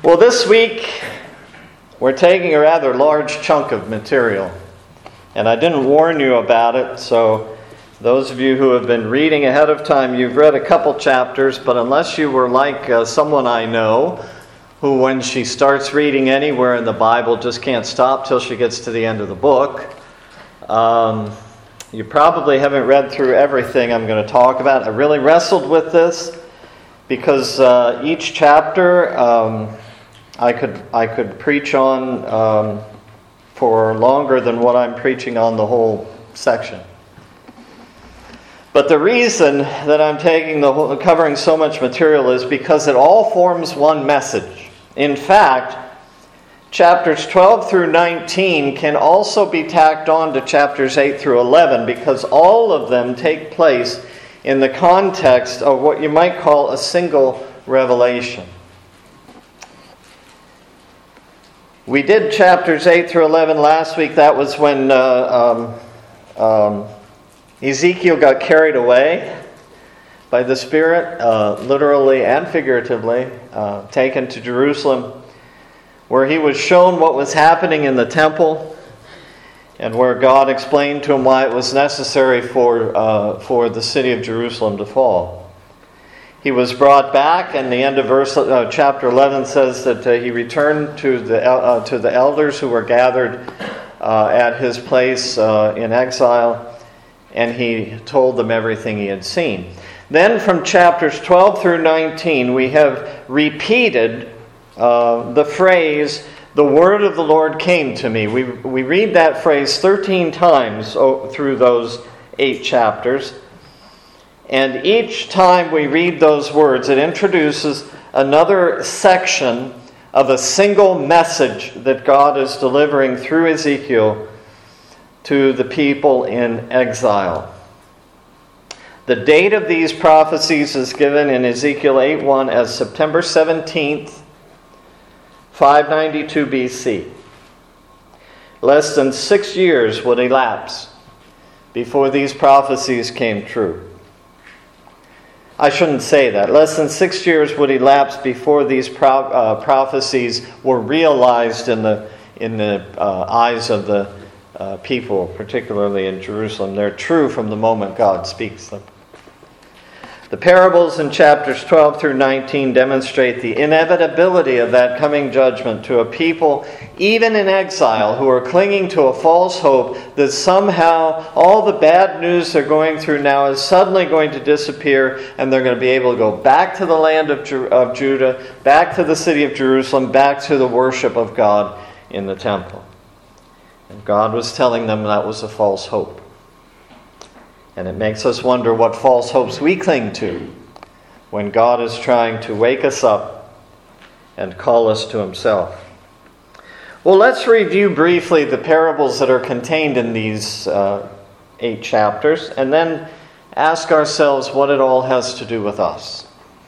Well, this week we're taking a rather large chunk of material, and I didn't warn you about it, so those of you who have been reading ahead of time, you've read a couple chapters, but unless you were like someone I know, who when she starts reading anywhere in the Bible just can't stop till she gets to the end of the book, you probably haven't read through everything I'm going to talk about. I really wrestled with this because each chapter I could preach on for longer than what I'm preaching on the whole section. But the reason that I'm covering so much material is because it all forms one message. In fact, chapters 12 through 19 can also be tacked on to chapters 8 through 11 because all of them take place in the context of what you might call a single revelation. We did chapters 8 through 11 last week. That was when Ezekiel got carried away by the Spirit, literally and figuratively, taken to Jerusalem, where he was shown what was happening in the temple, and where God explained to him why it was necessary for the city of Jerusalem to fall. He was brought back, and the end of chapter 11 says that he returned to the elders who were gathered at his place in exile, and he told them everything he had seen. Then from chapters 12 through 19, we have repeated the phrase, "The word of the Lord came to me." We read that phrase 13 times through those 8 chapters. And each time we read those words, it introduces another section of a single message that God is delivering through Ezekiel to the people in exile. The date of these prophecies is given in Ezekiel 8:1 as September 17th, 592 BC. Less than 6 years would elapse before these prophecies came true. I shouldn't say that. Less than 6 years would elapse before these prophecies were realized in the eyes of the people, particularly in Jerusalem. They're true from the moment God speaks them. The parables in chapters 12 through 19 demonstrate the inevitability of that coming judgment to a people, even in exile, who are clinging to a false hope that somehow all the bad news they're going through now is suddenly going to disappear and they're going to be able to go back to the land of Judah, back to the city of Jerusalem, back to the worship of God in the temple. And God was telling them that was a false hope. And it makes us wonder what false hopes we cling to when God is trying to wake us up and call us to Himself. Well, let's review briefly the parables that are contained in these 8 chapters and then ask ourselves what it all has to do with us.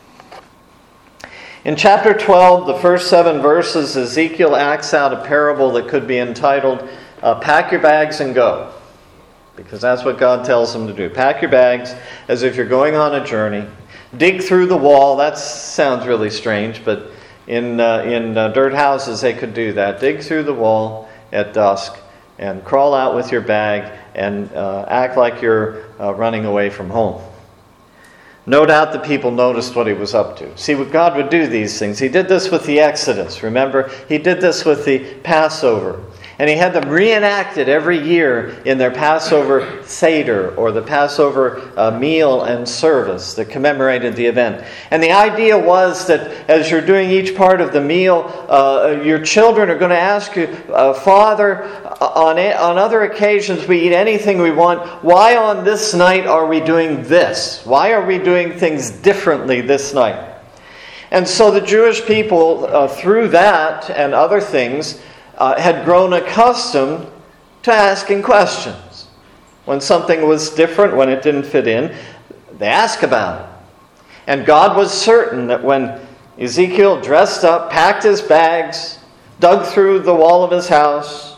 In chapter 12, the first 7 verses, Ezekiel acts out a parable that could be entitled, "Pack your bags and go." Because that's what God tells him to do. Pack your bags as if you're going on a journey. Dig through the wall. That sounds really strange, but in dirt houses they could do that. Dig through the wall at dusk and crawl out with your bag and act like you're running away from home. No doubt the people noticed what he was up to. See, God would do these things. He did this with the Exodus. Remember, he did this with the Passover. And he had them reenacted every year in their Passover Seder, or the Passover meal and service that commemorated the event. And the idea was that as you're doing each part of the meal, your children are going to ask you, "Father, on other occasions we eat anything we want. Why on this night are we doing this? Why are we doing things differently this night?" And so the Jewish people, through that and other things, had grown accustomed to asking questions. When something was different, when it didn't fit in, they asked about it. And God was certain that when Ezekiel dressed up, packed his bags, dug through the wall of his house,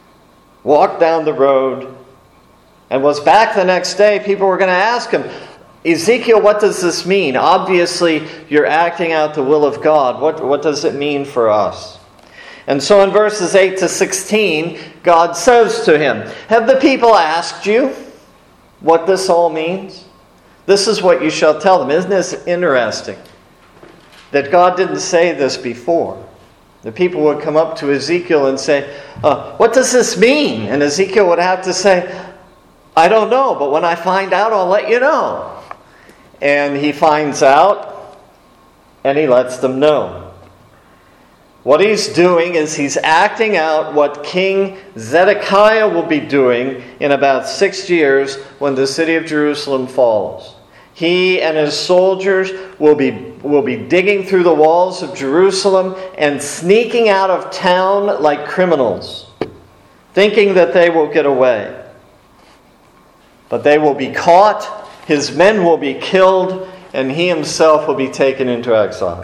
walked down the road, and was back the next day, people were going to ask him, Ezekiel, what does this mean? Obviously, you're acting out the will of God. What does it mean for us? And so in verses 8 to 16, God says to him, have the people asked you what this all means? This is what you shall tell them. Isn't this interesting? That God didn't say this before. The people would come up to Ezekiel and say, what does this mean? And Ezekiel would have to say, I don't know, but when I find out, I'll let you know. And he finds out, and he lets them know. What he's doing is he's acting out what King Zedekiah will be doing in about 6 years when the city of Jerusalem falls. He and his soldiers will be digging through the walls of Jerusalem and sneaking out of town like criminals, thinking that they will get away. But they will be caught, his men will be killed, and he himself will be taken into exile.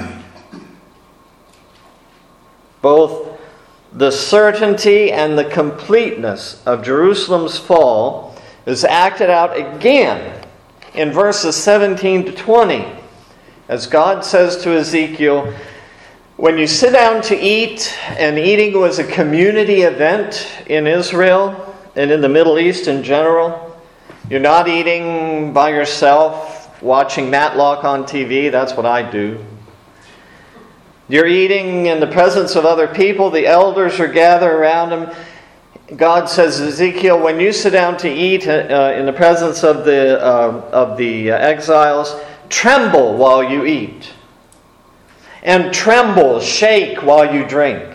Both the certainty and the completeness of Jerusalem's fall is acted out again in verses 17 to 20. As God says to Ezekiel, when you sit down to eat, and eating was a community event in Israel and in the Middle East in general, you're not eating by yourself, watching Matlock on TV. That's what I do. You're eating in the presence of other people. The elders are gathered around him. God says, Ezekiel, when you sit down to eat in the presence of the exiles, tremble while you eat. And tremble, shake while you drink.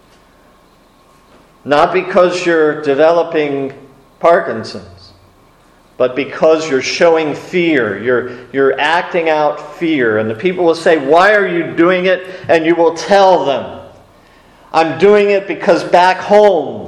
Not because you're developing Parkinson's, but because you're showing fear. You're acting out fear. And the people will say, why are you doing it? And you will tell them, I'm doing it because back home,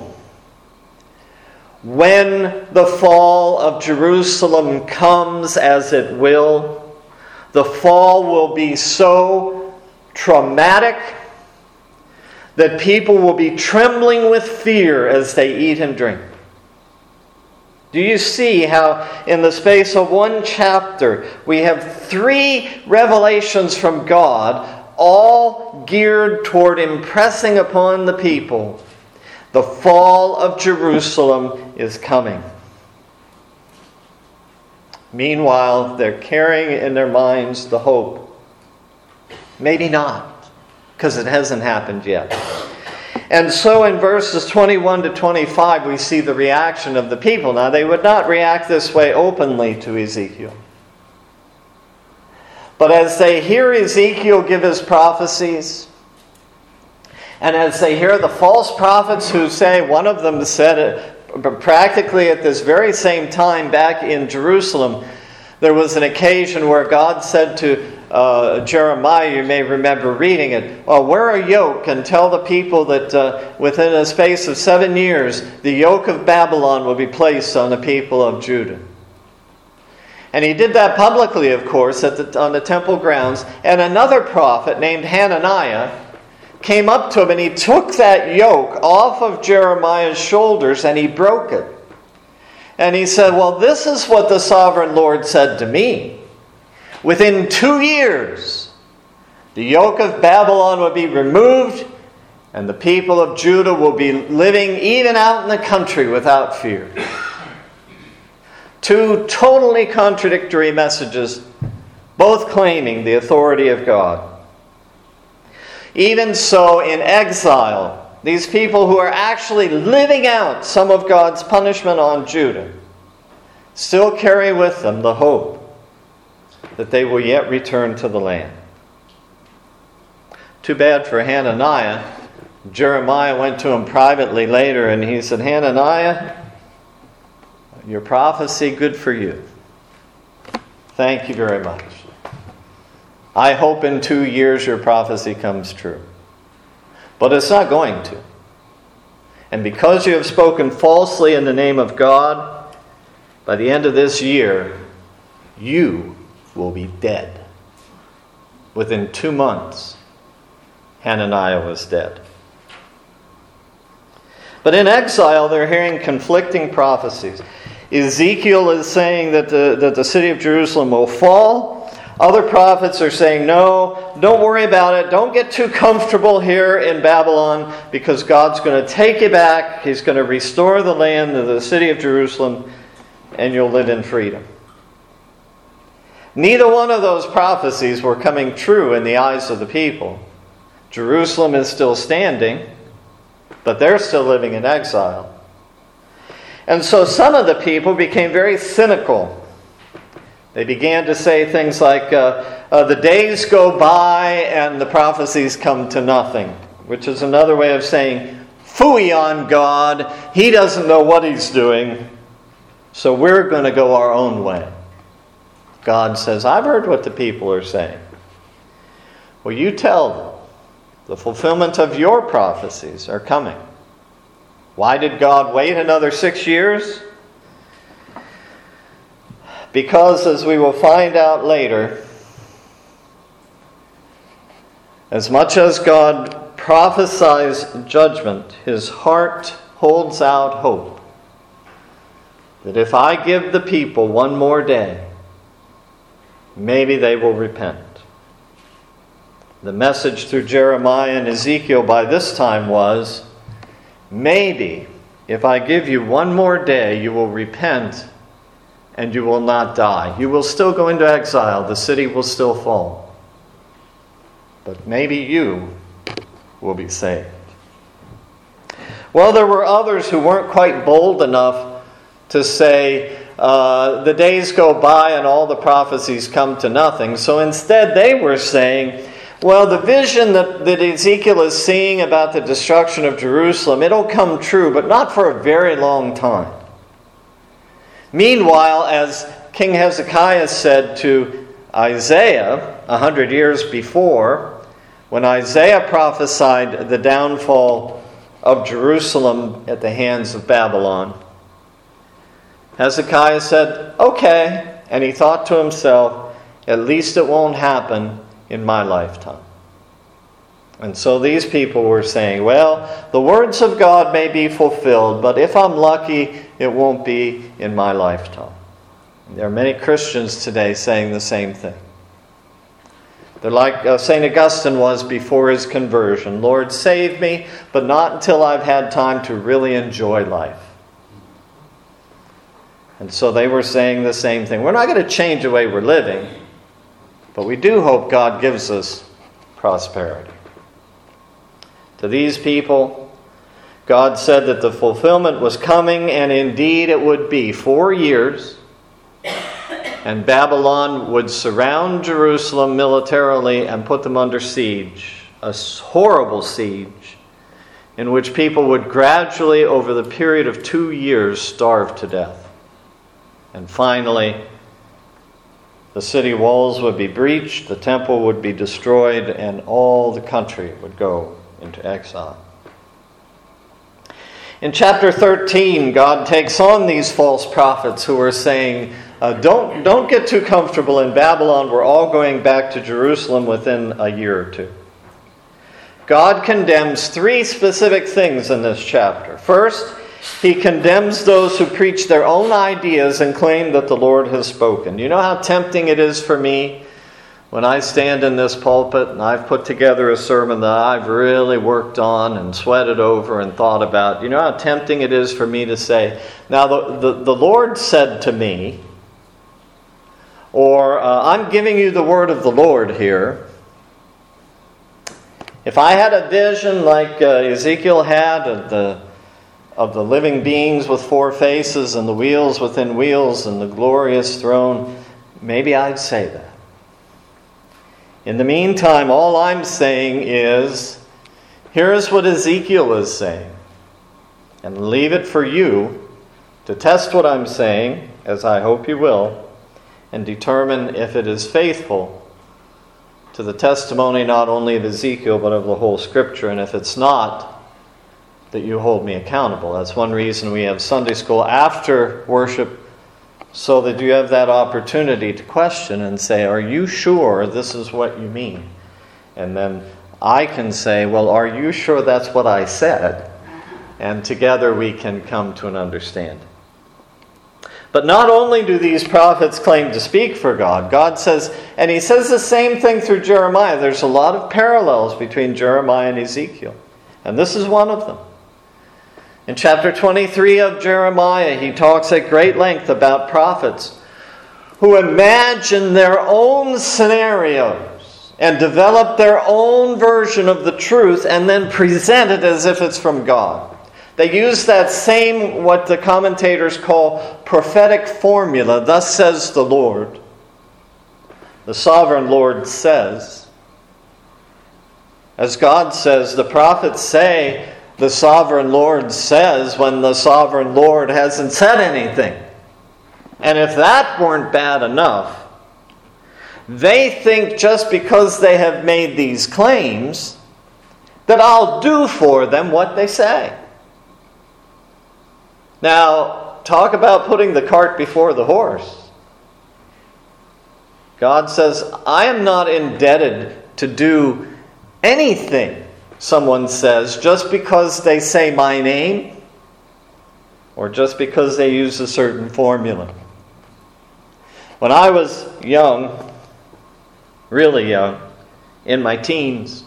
when the fall of Jerusalem comes, as it will, the fall will be so traumatic that people will be trembling with fear as they eat and drink. Do you see how in the space of one chapter we have 3 revelations from God, all geared toward impressing upon the people the fall of Jerusalem is coming. Meanwhile, they're carrying in their minds the hope. Maybe not, because it hasn't happened yet. And so in verses 21 to 25, we see the reaction of the people. Now, they would not react this way openly to Ezekiel. But as they hear Ezekiel give his prophecies, and as they hear the false prophets who say, one of them said it practically at this very same time back in Jerusalem, there was an occasion where God said to Jeremiah, you may remember reading it, wear a yoke and tell the people that within a space of 7 years, the yoke of Babylon will be placed on the people of Judah. And he did that publicly, of course, on the temple grounds. And another prophet named Hananiah came up to him and he took that yoke off of Jeremiah's shoulders and he broke it. And he said, well, this is what the sovereign Lord said to me. Within 2 years, the yoke of Babylon will be removed and the people of Judah will be living even out in the country without fear. 2 totally contradictory messages, both claiming the authority of God. Even so, in exile, these people who are actually living out some of God's punishment on Judah still carry with them the hope that they will yet return to the land. Too bad for Hananiah. Jeremiah went to him privately later and he said, Hananiah, your prophecy, good for you. Thank you very much. I hope in 2 years your prophecy comes true. But it's not going to. And because you have spoken falsely in the name of God, by the end of this year, you will be dead. Within 2 months, Hananiah was dead. But in exile, they're hearing conflicting prophecies. Ezekiel is saying that the city of Jerusalem will fall. Other prophets are saying, no, don't worry about it. Don't get too comfortable here in Babylon, because God's going to take you back. He's going to restore the land of the city of Jerusalem, and you'll live in freedom. Neither one of those prophecies were coming true in the eyes of the people. Jerusalem is still standing, but they're still living in exile. And so some of the people became very cynical. They began to say things like, the days go by and the prophecies come to nothing, which is another way of saying, phooey on God, He doesn't know what He's doing, so we're going to go our own way. God says, I've heard what the people are saying. Well, you tell them, the fulfillment of your prophecies are coming. Why did God wait another 6 years? Because, as we will find out later, as much as God prophesies judgment, His heart holds out hope that if I give the people one more day, maybe they will repent. The message through Jeremiah and Ezekiel by this time was, maybe if I give you one more day, you will repent and you will not die. You will still go into exile. The city will still fall. But maybe you will be saved. Well, there were others who weren't quite bold enough to say, the days go by and all the prophecies come to nothing. So instead they were saying, well, the vision that Ezekiel is seeing about the destruction of Jerusalem, it'll come true, but not for a very long time. Meanwhile, as King Hezekiah said to Isaiah 100 years before, when Isaiah prophesied the downfall of Jerusalem at the hands of Babylon, Hezekiah said, okay, and he thought to himself, at least it won't happen in my lifetime. And so these people were saying, well, the words of God may be fulfilled, but if I'm lucky, it won't be in my lifetime. And there are many Christians today saying the same thing. They're like St. Augustine was before his conversion. Lord, save me, but not until I've had time to really enjoy life. And so they were saying the same thing. We're not going to change the way we're living, but we do hope God gives us prosperity. To these people, God said that the fulfillment was coming, and indeed it would be 4 years, and Babylon would surround Jerusalem militarily and put them under siege, a horrible siege, in which people would gradually, over the period of 2 years, starve to death. And finally, the city walls would be breached, the temple would be destroyed, and all the country would go into exile. In chapter 13, God takes on these false prophets who are saying, don't get too comfortable in Babylon. We're all going back to Jerusalem within a year or two. God condemns 3 specific things in this chapter. First, He condemns those who preach their own ideas and claim that the Lord has spoken. You know how tempting it is for me when I stand in this pulpit and I've put together a sermon that I've really worked on and sweated over and thought about. You know how tempting it is for me to say, now the Lord said to me, or I'm giving you the word of the Lord here. If I had a vision like Ezekiel had of the living beings with 4 faces and the wheels within wheels and the glorious throne, maybe I'd say that. In the meantime, all I'm saying is, here's what Ezekiel is saying. And leave it for you to test what I'm saying, as I hope you will, and determine if it is faithful to the testimony not only of Ezekiel, but of the whole Scripture. And if it's not, that you hold me accountable. That's one reason we have Sunday school after worship, so that you have that opportunity to question and say, are you sure this is what you mean? And then I can say, well, are you sure that's what I said? And together we can come to an understanding. But not only do these prophets claim to speak for God, God says, and he says the same thing through Jeremiah. There's a lot of parallels between Jeremiah and Ezekiel. And this is one of them. In chapter 23 of Jeremiah, he talks at great length about prophets who imagine their own scenarios and develop their own version of the truth and then present it as if it's from God. They use that same, what the commentators call prophetic formula. Thus says the Lord. The sovereign Lord says. As God says, the prophets say, the sovereign Lord says, when the sovereign Lord hasn't said anything. And if that weren't bad enough, they think just because they have made these claims, that I'll do for them what they say. Now, talk about putting the cart before the horse. God says, I am not indebted to do anything someone says just because they say my name or just because they use a certain formula. When I was young, really young, in my teens,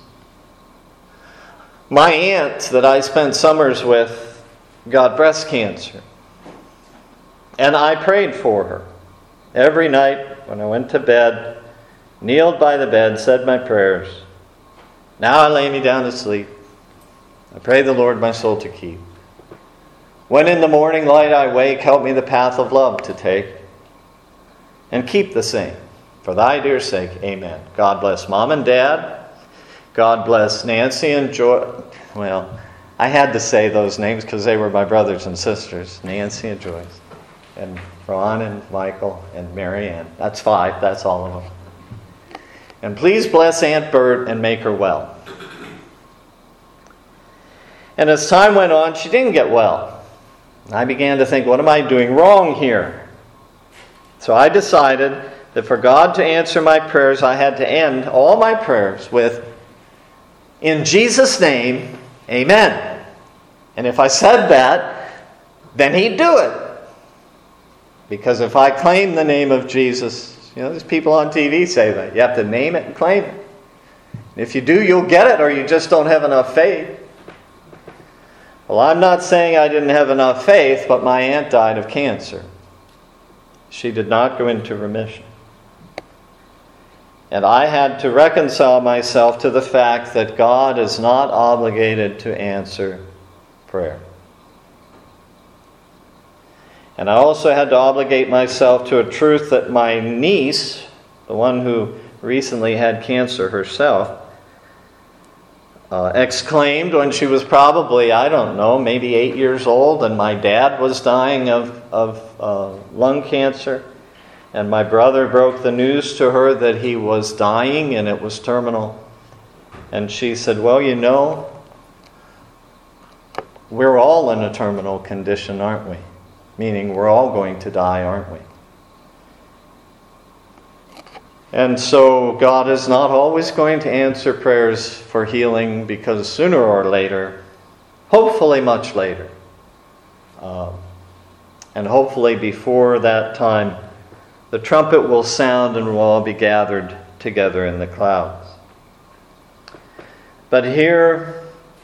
my aunt that I spent summers with got breast cancer. And I prayed for her. Every night when I went to bed, kneeled by the bed, said my prayers. Now I lay me down to sleep. I pray the Lord my soul to keep. When in the morning light I wake, help me the path of love to take. And keep the same. For thy dear sake, amen. God bless Mom and Dad. God bless Nancy and Joy. Well, I had to say those names because they were my brothers and sisters, Nancy and Joyce, and Ron and Michael and Mary Ann. That's 5, that's all of them. And please bless Aunt Bert and make her well. And as time went on, she didn't get well. I began to think, what am I doing wrong here? So I decided that for God to answer my prayers, I had to end all my prayers with, in Jesus' name, amen. And if I said that, then he'd do it. Because if I claim the name of Jesus, there's people on TV say that. You have to name it and claim it. And if you do, you'll get it, or you just don't have enough faith. Well, I'm not saying I didn't have enough faith, but my aunt died of cancer. She did not go into remission. And I had to reconcile myself to the fact that God is not obligated to answer prayer. And I also had to obligate myself to a truth that my niece, the one who recently had cancer herself, exclaimed when she was probably, maybe 8 years old, and my dad was dying of lung cancer. And my brother broke the news to her that he was dying and it was terminal. And she said, well, we're all in a terminal condition, aren't we? Meaning we're all going to die, aren't we? And so God is not always going to answer prayers for healing, because sooner or later, hopefully much later, and hopefully before that time, the trumpet will sound and we'll all be gathered together in the clouds. But here,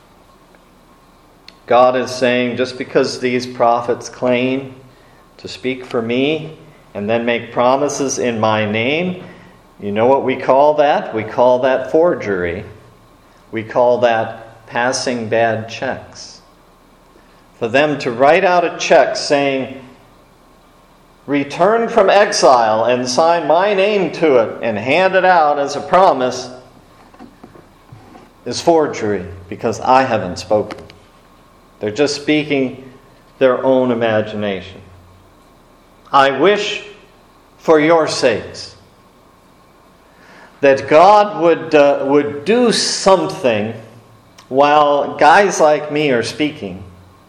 God is saying, just because these prophets claim to speak for me and then make promises in my name, you know what we call that? We call that forgery. We call that passing bad checks. For them to write out a check saying, return from exile, and sign my name to it and hand it out as a promise, is forgery, because I haven't spoken. They're just speaking their own imagination. I wish, for your sakes, that God would do something while guys like me are speaking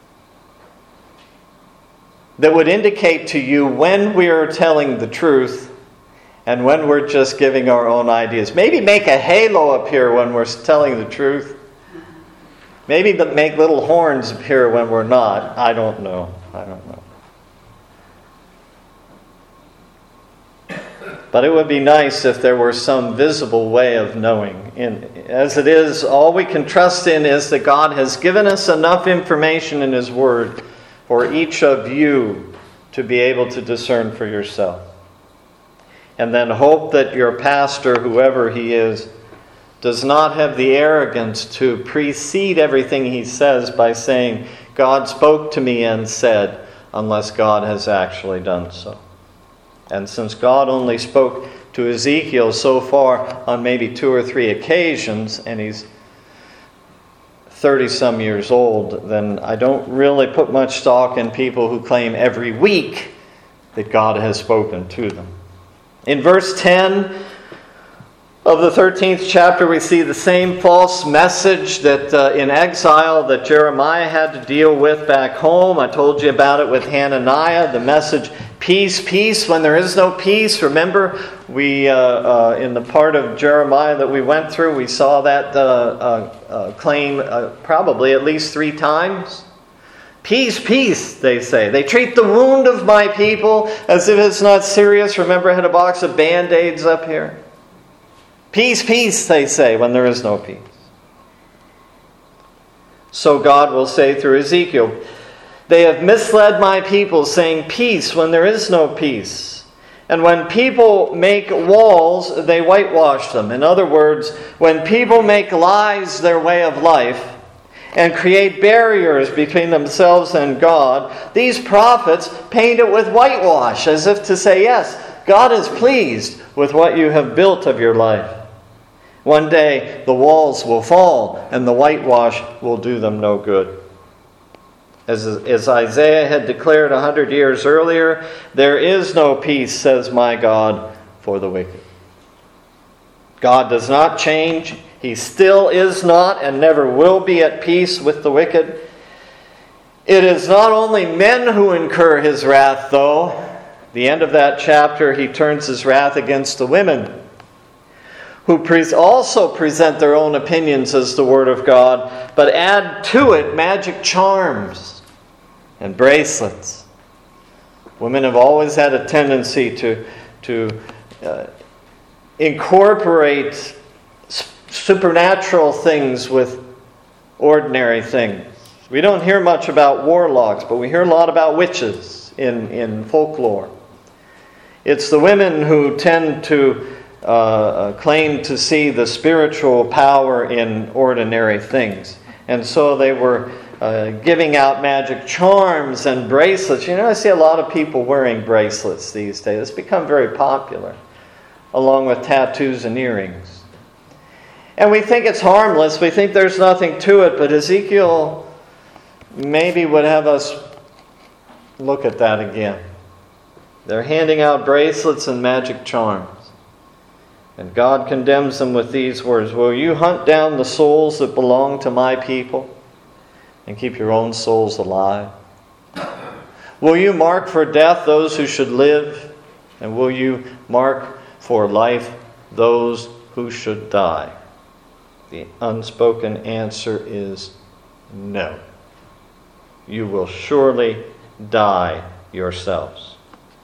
that would indicate to you when we're telling the truth and when we're just giving our own ideas. Maybe make a halo appear when we're telling the truth. Maybe make little horns appear when we're not. I don't know. But it would be nice if there were some visible way of knowing. As it is, all we can trust in is that God has given us enough information in His Word for each of you to be able to discern for yourself. And then hope that your pastor, whoever he is, does not have the arrogance to precede everything he says by saying, God spoke to me and said, unless God has actually done so. And since God only spoke to Ezekiel so far on maybe 2 or 3 occasions, and he's 30-some years old, then I don't really put much stock in people who claim every week that God has spoken to them. In verse 10 of the 13th chapter, we see the same false message that in exile that Jeremiah had to deal with back home. I told you about it with Hananiah, the message, peace, peace, when there is no peace. Remember, we in the part of Jeremiah that we went through, we saw that claim probably at least 3 times. Peace, peace, they say. They treat the wound of my people as if it's not serious. Remember, I had a box of Band-Aids up here. Peace, peace, they say, when there is no peace. So God will say through Ezekiel, they have misled my people, saying peace when there is no peace. And when people make walls, they whitewash them. In other words, when people make lies their way of life and create barriers between themselves and God, these prophets paint it with whitewash, as if to say, yes, God is pleased with what you have built of your life. One day the walls will fall and the whitewash will do them no good. As Isaiah had declared 100 years earlier, there is no peace, says my God, for the wicked. God does not change. He still is not and never will be at peace with the wicked. It is not only men who incur His wrath, though. The end of that chapter, He turns His wrath against the women, who also present their own opinions as the Word of God, but add to it magic charms and bracelets. Women have always had a tendency to incorporate supernatural things with ordinary things. We don't hear much about warlocks, but we hear a lot about witches in folklore. It's the women who tend to claim to see the spiritual power in ordinary things. And so they were giving out magic charms and bracelets. You know, I see a lot of people wearing bracelets these days. It's become very popular, along with tattoos and earrings. And we think it's harmless. We think there's nothing to it. But Ezekiel maybe would have us look at that again. They're handing out bracelets and magic charms. And God condemns them with these words, will you hunt down the souls that belong to my people and keep your own souls alive? Will you mark for death those who should live? And will you mark for life those who should die? The unspoken answer is no. You will surely die yourselves.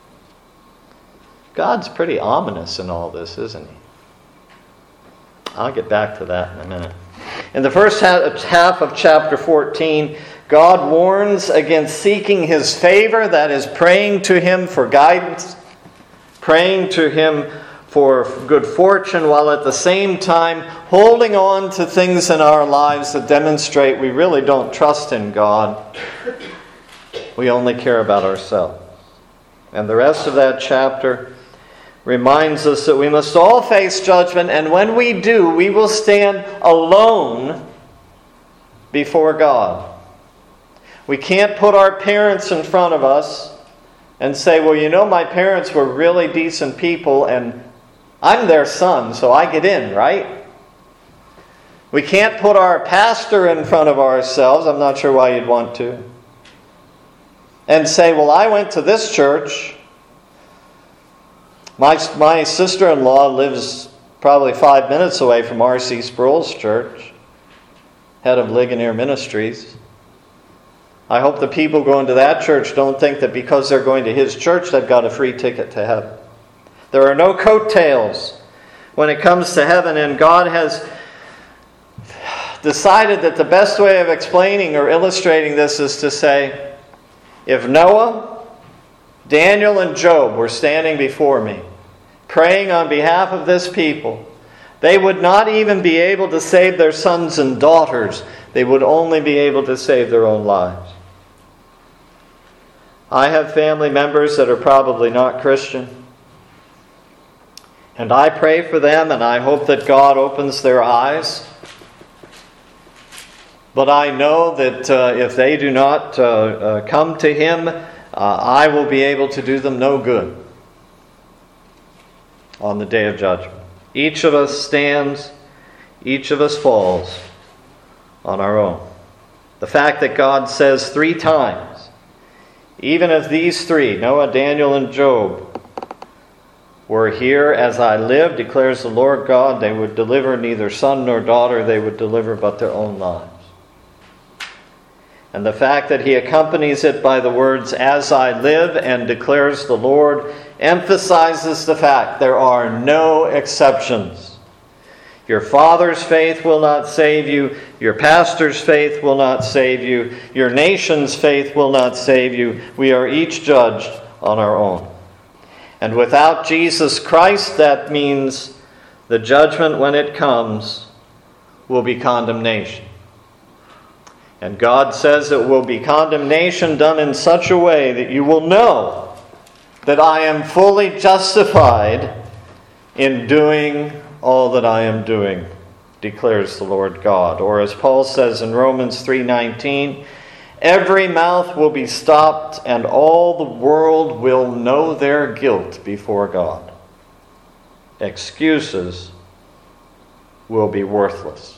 God's pretty ominous in all this, isn't He? I'll get back to that in a minute. In the first half of chapter 14, God warns against seeking His favor, that is, praying to Him for guidance, praying to Him for good fortune, while at the same time holding on to things in our lives that demonstrate we really don't trust in God. We only care about ourselves. And the rest of that chapter reminds us that we must all face judgment, and when we do, we will stand alone before God. We can't put our parents in front of us and say, well, you know, my parents were really decent people and I'm their son, so I get in, right? We can't put our pastor in front of ourselves. I'm not sure why you'd want to. And say, well, I went to this church. My sister-in-law lives probably 5 minutes away from R.C. Sproul's church, head of Ligonier Ministries. I hope the people going to that church don't think that because they're going to his church, they've got a free ticket to heaven. There are no coattails when it comes to heaven, and God has decided that the best way of explaining or illustrating this is to say, if Noah, Daniel, and Job were standing before me, praying on behalf of this people, they would not even be able to save their sons and daughters. They would only be able to save their own lives. I have family members that are probably not Christian. And I pray for them, and I hope that God opens their eyes. But I know that if they do not come to Him, I will be able to do them no good on the day of judgment. Each of us stands, each of us falls on our own. The fact that God says 3 times, even if these 3, Noah, Daniel, and Job, were here as I live, declares the Lord God, they would deliver neither son nor daughter, they would deliver but their own lives. And the fact that He accompanies it by the words, as I live, and declares the Lord, emphasizes the fact there are no exceptions. Your father's faith will not save you. Your pastor's faith will not save you. Your nation's faith will not save you. We are each judged on our own. And without Jesus Christ, that means the judgment, when it comes, will be condemnation. And God says it will be condemnation done in such a way that you will know that I am fully justified in doing all that I am doing, declares the Lord God. Or as Paul says in Romans 3:19, every mouth will be stopped and all the world will know their guilt before God. Excuses will be worthless.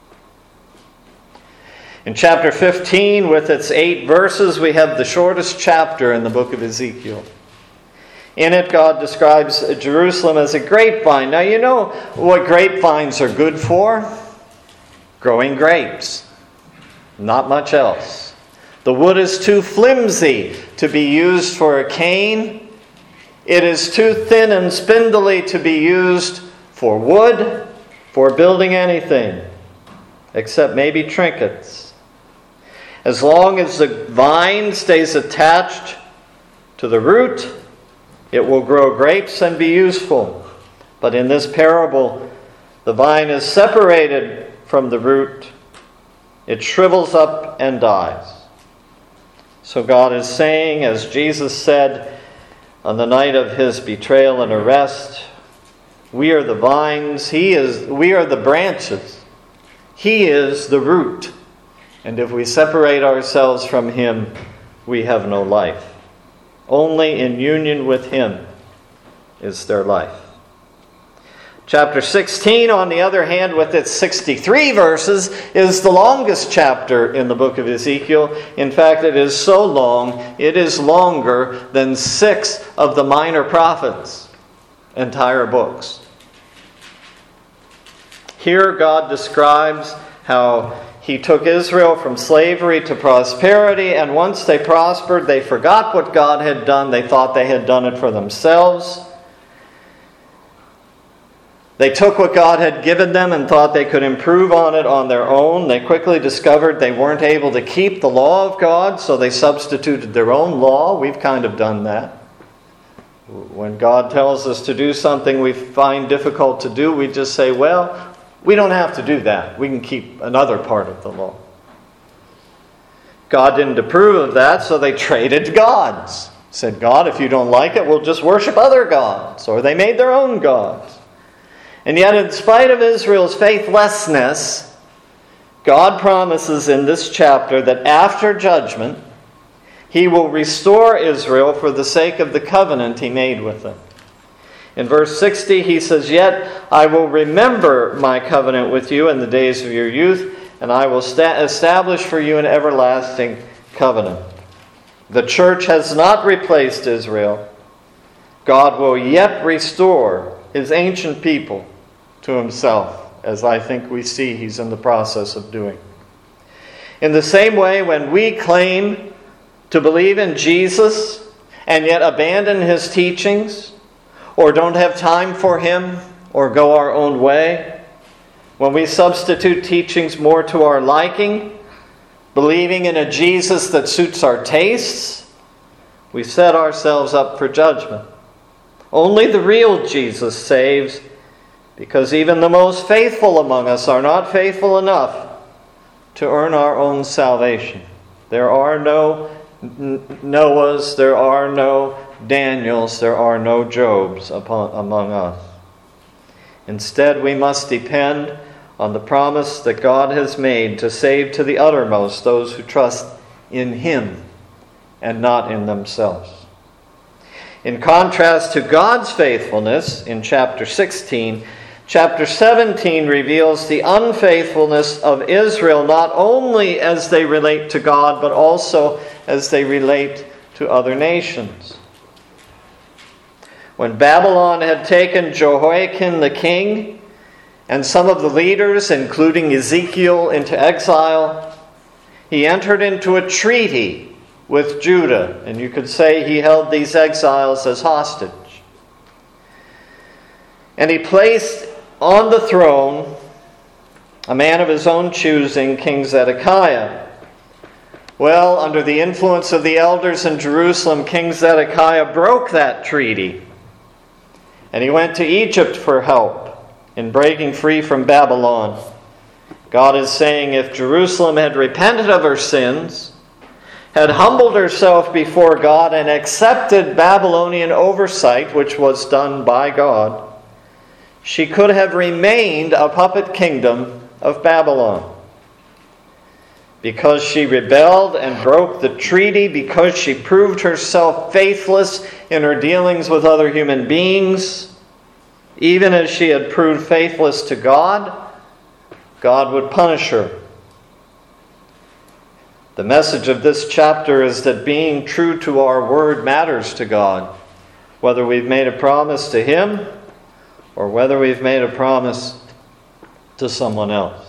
In chapter 15, with its 8 verses, we have the shortest chapter in the book of Ezekiel. In it, God describes Jerusalem as a grapevine. Now, you know what grapevines are good for? Growing grapes. Not much else. The wood is too flimsy to be used for a cane. It is too thin and spindly to be used for wood, for building anything, except maybe trinkets. As long as the vine stays attached to the root, it will grow grapes and be useful. But in this parable, the vine is separated from the root. It shrivels up and dies. So God is saying, as Jesus said on the night of His betrayal and arrest, we are the vines, we are the branches. He is the root. And if we separate ourselves from Him, we have no life. Only in union with Him is there life. Chapter 16, on the other hand, with its 63 verses, is the longest chapter in the book of Ezekiel. In fact, it is so long, it is longer than 6 of the minor prophets' entire books. Here God describes how He took Israel from slavery to prosperity, and once they prospered, they forgot what God had done. They thought they had done it for themselves. They took what God had given them and thought they could improve on it on their own. They quickly discovered they weren't able to keep the law of God, so they substituted their own law. We've kind of done that. When God tells us to do something we find difficult to do, we just say, well, we don't have to do that. We can keep another part of the law. God didn't approve of that, so they traded gods. Said, God, if you don't like it, we'll just worship other gods. Or they made their own gods. And yet, in spite of Israel's faithlessness, God promises in this chapter that after judgment, He will restore Israel for the sake of the covenant He made with them. In verse 60, He says, yet I will remember my covenant with you in the days of your youth, and I will establish for you an everlasting covenant. The church has not replaced Israel. God will yet restore His ancient people to Himself, as I think we see He's in the process of doing. In the same way, when we claim to believe in Jesus and yet abandon His teachings, or don't have time for Him, or go our own way, when we substitute teachings more to our liking, believing in a Jesus that suits our tastes, we set ourselves up for judgment. Only the real Jesus saves, because even the most faithful among us are not faithful enough to earn our own salvation. There are no Noahs, there are no Daniels, there are no Jobs among us. Instead, we must depend on the promise that God has made to save to the uttermost those who trust in Him and not in themselves. In contrast to God's faithfulness in chapter 16, chapter 17 reveals the unfaithfulness of Israel, not only as they relate to God, but also as they relate to other nations. When Babylon had taken Jehoiakim the king and some of the leaders, including Ezekiel, into exile, he entered into a treaty with Judah, and you could say he held these exiles as hostage. And he placed on the throne a man of his own choosing, King Zedekiah. Well, under the influence of the elders in Jerusalem, King Zedekiah broke that treaty. And he went to Egypt for help in breaking free from Babylon. God is saying if Jerusalem had repented of her sins, had humbled herself before God, and accepted Babylonian oversight, which was done by God, she could have remained a puppet kingdom of Babylon. Because she rebelled and broke the treaty, because she proved herself faithless in her dealings with other human beings, even as she had proved faithless to God, God would punish her. The message of this chapter is that being true to our word matters to God, whether we've made a promise to Him or whether we've made a promise to someone else.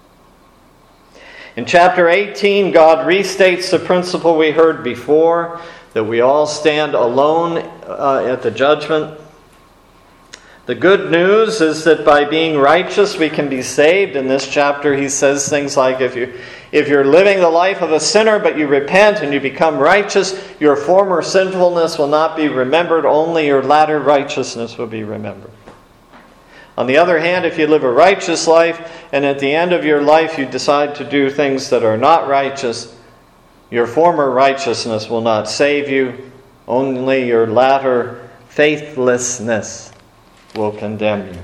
In chapter 18, God restates the principle we heard before, that we all stand alone at the judgment. The good news is that by being righteous, we can be saved. In this chapter, he says things like, if you're living the life of a sinner, but you repent and you become righteous, your former sinfulness will not be remembered, only your latter righteousness will be remembered. On the other hand, if you live a righteous life, and at the end of your life you decide to do things that are not righteous, your former righteousness will not save you, only your latter faithlessness will condemn you.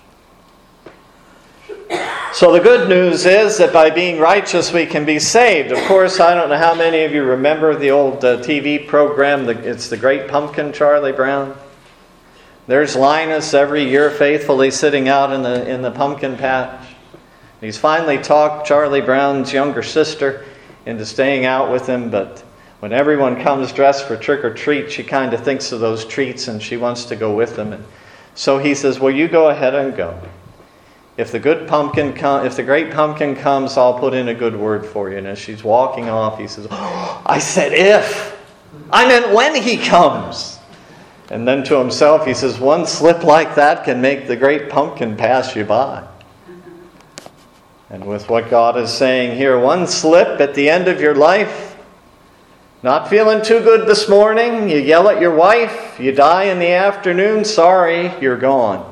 So the good news is that by being righteous we can be saved. Of course, I don't know how many of you remember the old TV program, it's The Great Pumpkin, Charlie Brown. There's Linus every year faithfully sitting out in the pumpkin patch. He's finally talked Charlie Brown's younger sister into staying out with him, but when everyone comes dressed for trick or treat, she kind of thinks of those treats and she wants to go with them. And so he says, well, you go ahead and go. If the great pumpkin comes, I'll put in a good word for you. And as she's walking off, he says, oh, I said if. I meant when he comes. And then to himself, he says, one slip like that can make the great pumpkin pass you by. And with what God is saying here, one slip at the end of your life, not feeling too good this morning, you yell at your wife, you die in the afternoon, sorry, you're gone.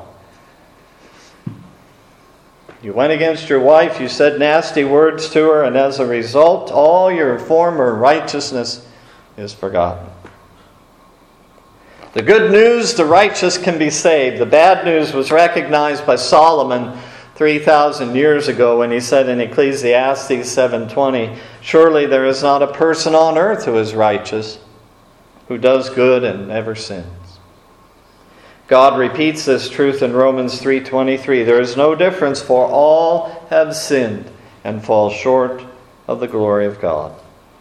You went against your wife, you said nasty words to her, and as a result, all your former righteousness is forgotten. The good news, the righteous can be saved. The bad news was recognized by Solomon 3,000 years ago when he said in Ecclesiastes 7:20, surely there is not a person on earth who is righteous, who does good and never sins. God repeats this truth in Romans 3:23. There is no difference, for all have sinned and fall short of the glory of God.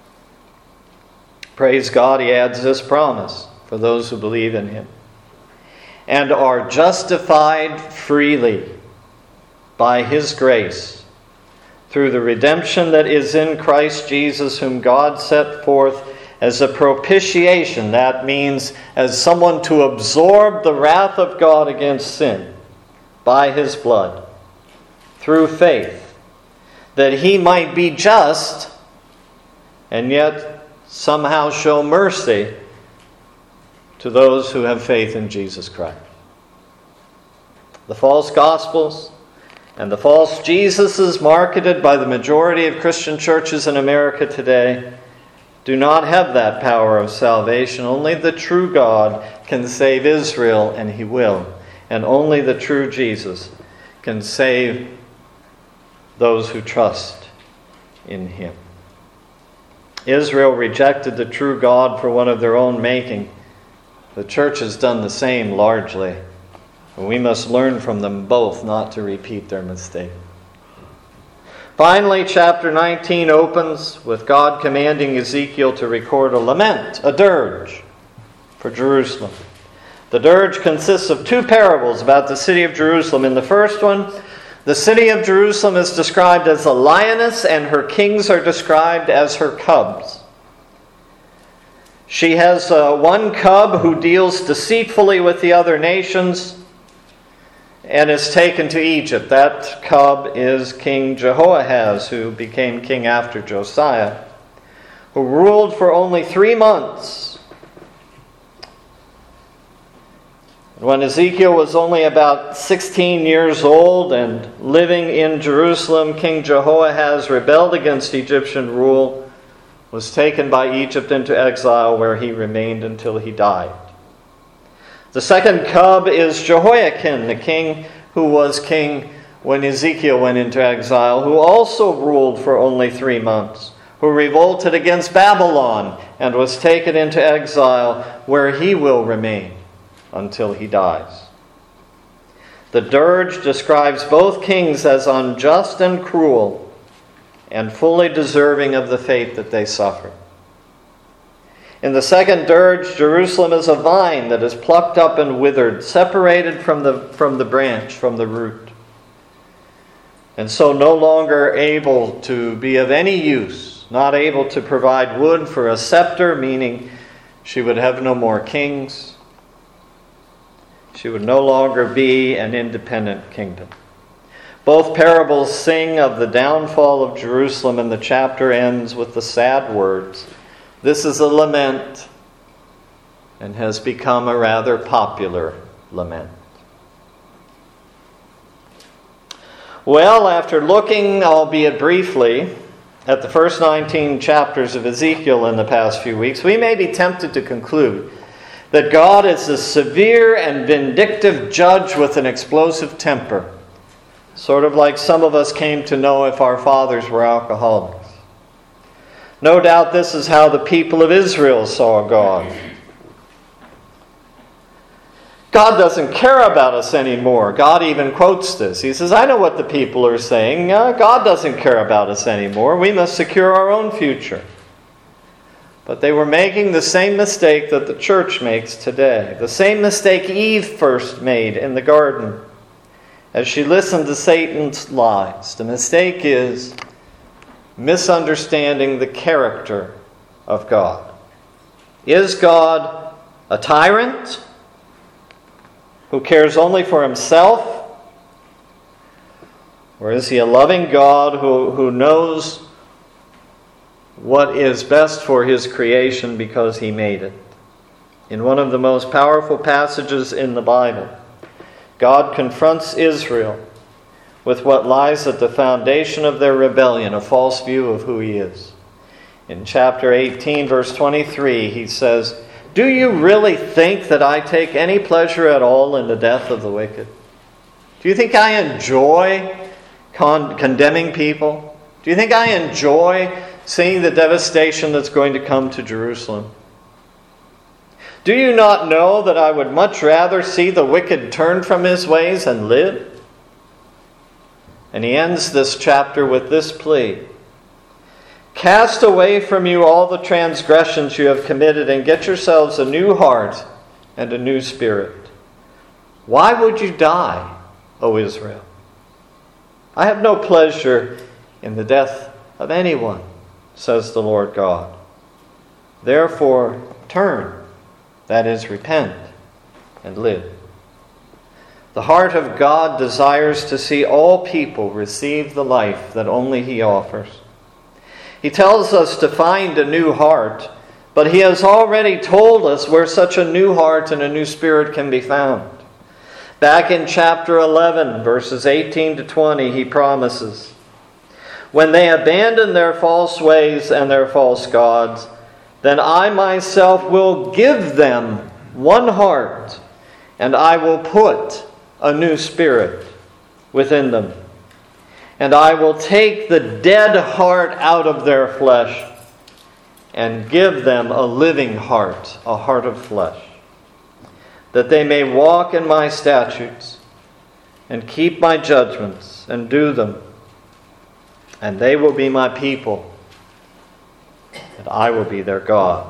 Praise God, he adds this promise for those who believe in him, and are justified freely by his grace through the redemption that is in Christ Jesus, whom God set forth as a propitiation. That means as someone to absorb the wrath of God against sin by his blood through faith, that he might be just and yet somehow show mercy to those who have faith in Jesus Christ. The false gospels and the false Jesuses marketed by the majority of Christian churches in America today do not have that power of salvation. Only the true God can save Israel, and he will. And only the true Jesus can save those who trust in him. Israel rejected the true God for one of their own making. The church has done the same largely. And we must learn from them both not to repeat their mistake. Finally, chapter 19 opens with God commanding Ezekiel to record a lament, a dirge, for Jerusalem. The dirge consists of two parables about the city of Jerusalem. In the first one, the city of Jerusalem is described as a lioness, and her kings are described as her cubs. She has one cub who deals deceitfully with the other nations and is taken to Egypt. That cub is King Jehoahaz, who became king after Josiah, who ruled for only 3 months. When Ezekiel was only about 16 years old and living in Jerusalem, King Jehoahaz rebelled against Egyptian rule, was taken by Egypt into exile, where he remained until he died. The second cub is Jehoiakim, the king who was king when Ezekiel went into exile, who also ruled for only 3 months, who revolted against Babylon and was taken into exile, where he will remain until he dies. The dirge describes both kings as unjust and cruel and fully deserving of the fate that they suffered. In the second dirge, Jerusalem is a vine that is plucked up and withered, separated from the branch, from the root, and so no longer able to be of any use, not able to provide wood for a scepter, meaning she would have no more kings. She would no longer be an independent kingdom. Both parables sing of the downfall of Jerusalem, and the chapter ends with the sad words, "This is a lament," and has become a rather popular lament. Well, after looking, albeit briefly, at the first 19 chapters of Ezekiel in the past few weeks, we may be tempted to conclude that God is a severe and vindictive judge with an explosive temper, sort of like some of us came to know if our fathers were alcoholics. No doubt this is how the people of Israel saw God. God doesn't care about us anymore. God even quotes this. He says, I know what the people are saying. God doesn't care about us anymore. We must secure our own future. But they were making the same mistake that the church makes today. The same mistake Eve first made in the garden as she listened to Satan's lies. The mistake is misunderstanding the character of God. Is God a tyrant who cares only for himself? Or is he a loving God who knows what is best for his creation because he made it? In one of the most powerful passages in the Bible, God confronts Israel with what lies at the foundation of their rebellion, a false view of who he is. In chapter 18, verse 23, he says, "Do you really think that I take any pleasure at all in the death of the wicked? Do you think I enjoy condemning people? Do you think I enjoy seeing the devastation that's going to come to Jerusalem? Do you not know that I would much rather see the wicked turn from his ways and live?" And he ends this chapter with this plea: "Cast away from you all the transgressions you have committed, and get yourselves a new heart and a new spirit. Why would you die, O Israel? I have no pleasure in the death of anyone, says the Lord God." Therefore, turn, that is, repent, and live. The heart of God desires to see all people receive the life that only He offers. He tells us to find a new heart, but He has already told us where such a new heart and a new spirit can be found. Back in chapter 11, verses 18 to 20, He promises, "When they abandon their false ways and their false gods, then I myself will give them one heart, and I will put a new spirit within them. And I will take the dead heart out of their flesh and give them a living heart, a heart of flesh, that they may walk in my statutes and keep my judgments and do them. And they will be my people, and I will be their God."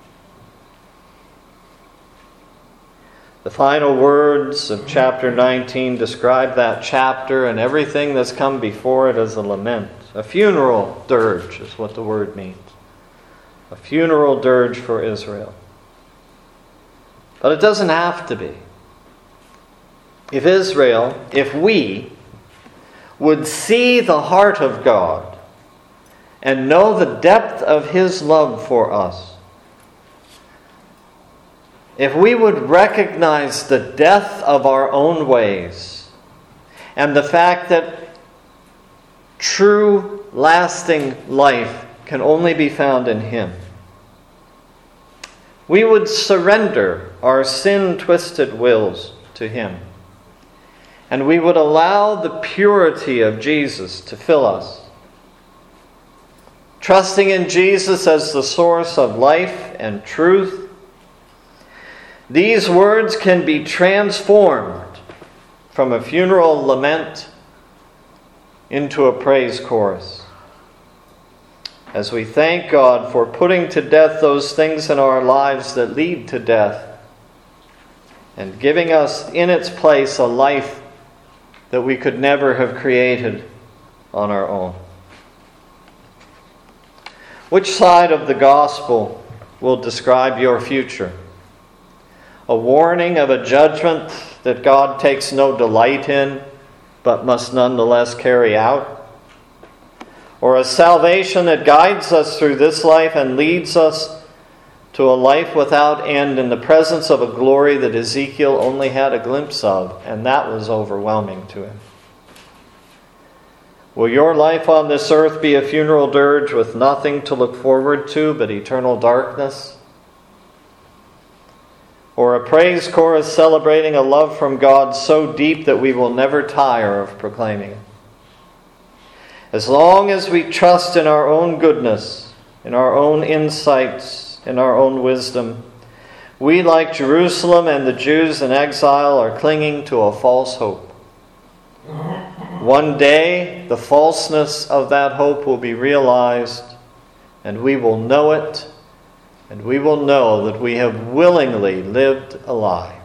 The final words of chapter 19 describe that chapter and everything that's come before it as a lament. A funeral dirge is what the word means. A funeral dirge for Israel. But it doesn't have to be. If we would see the heart of God and know the depth of His love for us, if we would recognize the death of our own ways and the fact that true, lasting life can only be found in Him, we would surrender our sin-twisted wills to Him, and we would allow the purity of Jesus to fill us. Trusting in Jesus as the source of life and truth, these words can be transformed from a funeral lament into a praise chorus. As we thank God for putting to death those things in our lives that lead to death and giving us in its place a life that we could never have created on our own. Which side of the gospel will describe your future? A warning of a judgment that God takes no delight in, but must nonetheless carry out? Or a salvation that guides us through this life and leads us to a life without end in the presence of a glory that Ezekiel only had a glimpse of, and that was overwhelming to him? Will your life on this earth be a funeral dirge with nothing to look forward to but eternal darkness? Or a praise chorus celebrating a love from God so deep that we will never tire of proclaiming it? As long as we trust in our own goodness, in our own insights, in our own wisdom, we, like Jerusalem and the Jews in exile, are clinging to a false hope. One day, the falseness of that hope will be realized, and we will know it, and we will know that we have willingly lived a lie.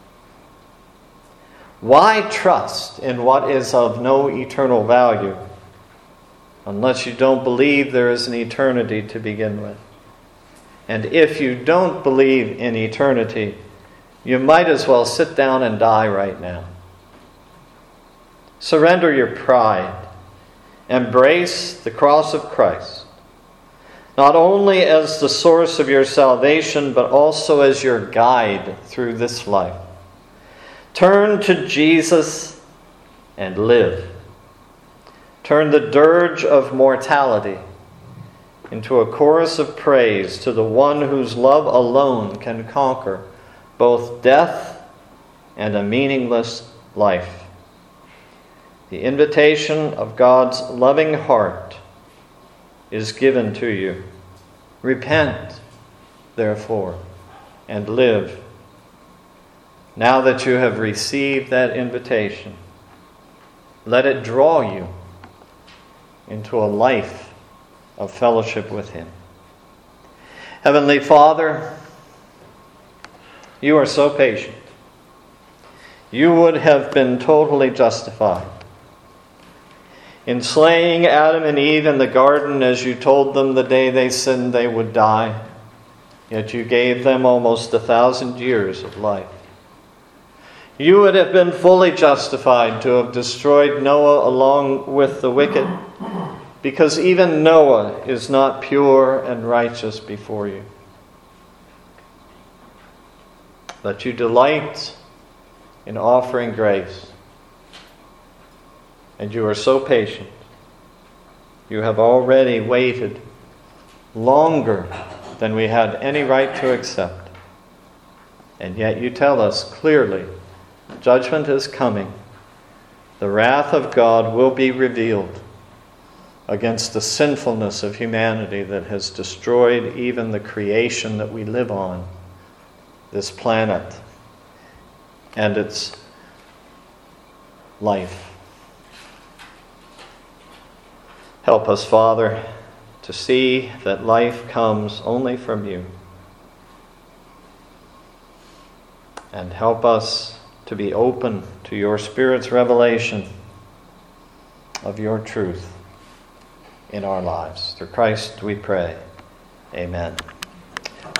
Why trust in what is of no eternal value unless you don't believe there is an eternity to begin with? And if you don't believe in eternity, you might as well sit down and die right now. Surrender your pride. Embrace the cross of Christ, not only as the source of your salvation, but also as your guide through this life. Turn to Jesus and live. Turn the dirge of mortality into a chorus of praise to the one whose love alone can conquer both death and a meaningless life. The invitation of God's loving heart is given to you. Repent, therefore, and live. Now that you have received that invitation, let it draw you into a life of fellowship with Him. Heavenly Father, you are so patient. You would have been totally justified in slaying Adam and Eve in the garden as you told them the day they sinned they would die. yet you gave them almost 1,000 years of life. You would have been fully justified to have destroyed Noah along with the wicked, because even Noah is not pure and righteous before you. But you delight in offering grace, and you are so patient. You have already waited longer than we had any right to accept. And yet you tell us clearly, judgment is coming. The wrath of God will be revealed against the sinfulness of humanity that has destroyed even the creation that we live on, this planet and its life. Help us, Father, to see that life comes only from you. And help us to be open to your Spirit's revelation of your truth in our lives. Through Christ we pray. Amen.